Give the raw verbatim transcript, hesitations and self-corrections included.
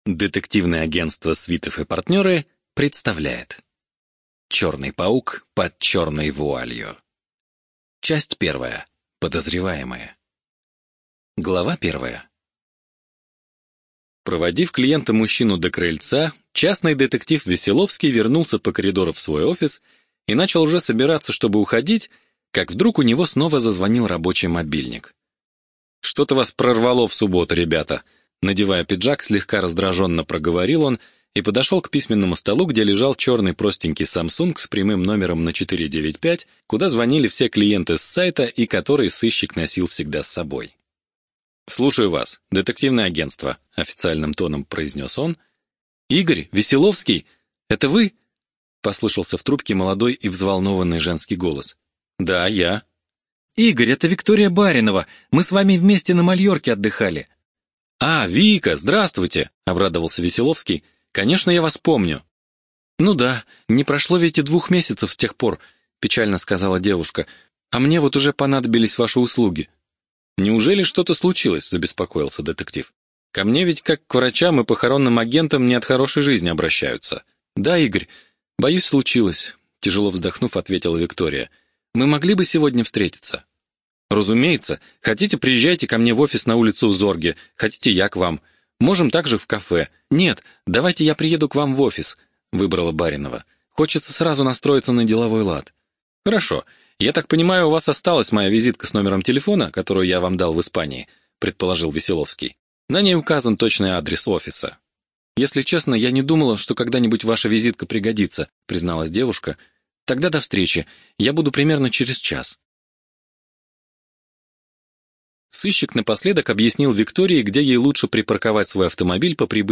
Детективное агентство «Свитов и партнеры» представляет «Черный паук под черной вуалью». Часть первая. Подозреваемые. Глава первая. Проводив клиента-мужчину до крыльца, частный детектив Веселовский вернулся по коридору в свой офис и начал уже собираться, чтобы уходить, как вдруг у него снова зазвонил рабочий мобильник. «Что-то вас прорвало в субботу, ребята», надевая пиджак, слегка раздраженно проговорил он и подошел к письменному столу, где лежал черный простенький Samsung с прямым номером на четыре девять пять, куда звонили все клиенты с сайта и который сыщик носил всегда с собой. «Слушаю вас, детективное агентство», — официальным тоном произнес он. «Игорь, Веселовский, это вы?» — послышался в трубке молодой и взволнованный женский голос. «Да, я». «Игорь, это Виктория Баринова, мы с вами вместе на Мальорке отдыхали». «А, Вика, здравствуйте!» — обрадовался Веселовский. «Конечно, я вас помню». «Ну да, не прошло ведь и двух месяцев с тех пор», — печально сказала девушка. «А мне вот уже понадобились ваши услуги». «Неужели что-то случилось?» — забеспокоился детектив. «Ко мне ведь как к врачам и похоронным агентам не от хорошей жизни обращаются». «Да, Игорь, боюсь, случилось», — тяжело вздохнув, ответила Виктория. «Мы могли бы сегодня встретиться?» «Разумеется. Хотите, приезжайте ко мне в офис на улицу Зорге, хотите, я к вам. Можем также в кафе». «Нет, давайте я приеду к вам в офис», — выбрала Баринова. «Хочется сразу настроиться на деловой лад». «Хорошо. Я так понимаю, у вас осталась моя визитка с номером телефона, которую я вам дал в Испании», — предположил Веселовский. «На ней указан точный адрес офиса». «Если честно, я не думала, что когда-нибудь ваша визитка пригодится», — призналась девушка. «Тогда до встречи. Я буду примерно через час». Сыщик напоследок объяснил Виктории, где ей лучше припарковать свой автомобиль по прибытии